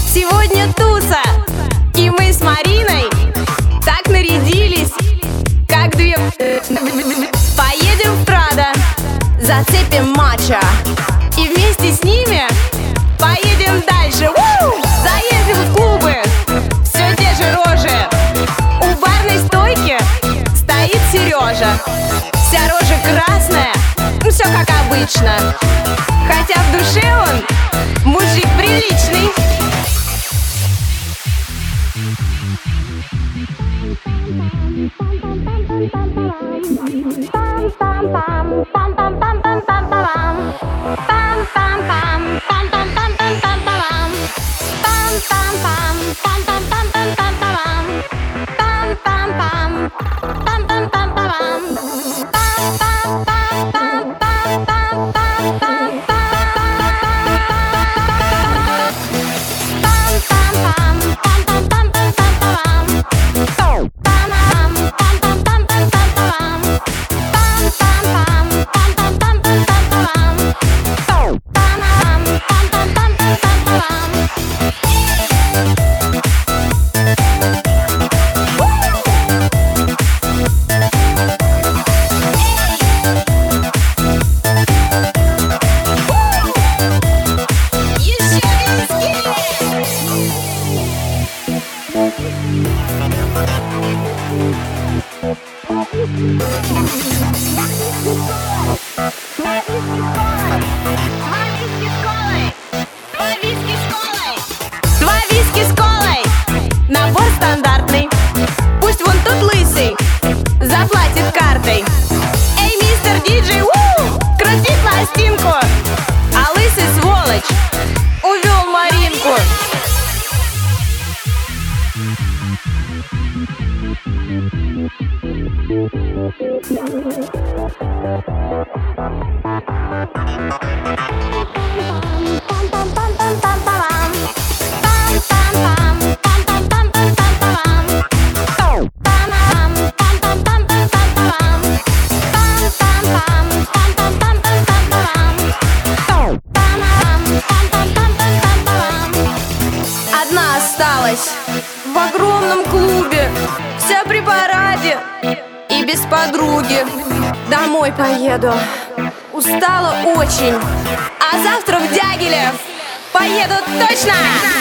Сегодня туса, и мы с Мариной так нарядились, как две. Поедем в Прадо, зацепим матча, и вместе с ними поедем дальше. Заедем в клубы, все те же рожи. У барной стойки стоит Сережа. Вся рожа красная, все как обычно, хотя в душе он мужик приличный. Два виски с колой, набор стандартный. Пусть вон тот лысый заплатит картой. Эй, мистер диджей, крути пластинку. А лысый сволочь увел Маринку. Одна осталась в огромном клубе, вся при параде и без подруги. Домой поеду, устала очень, а завтра в Дягилев поеду точно!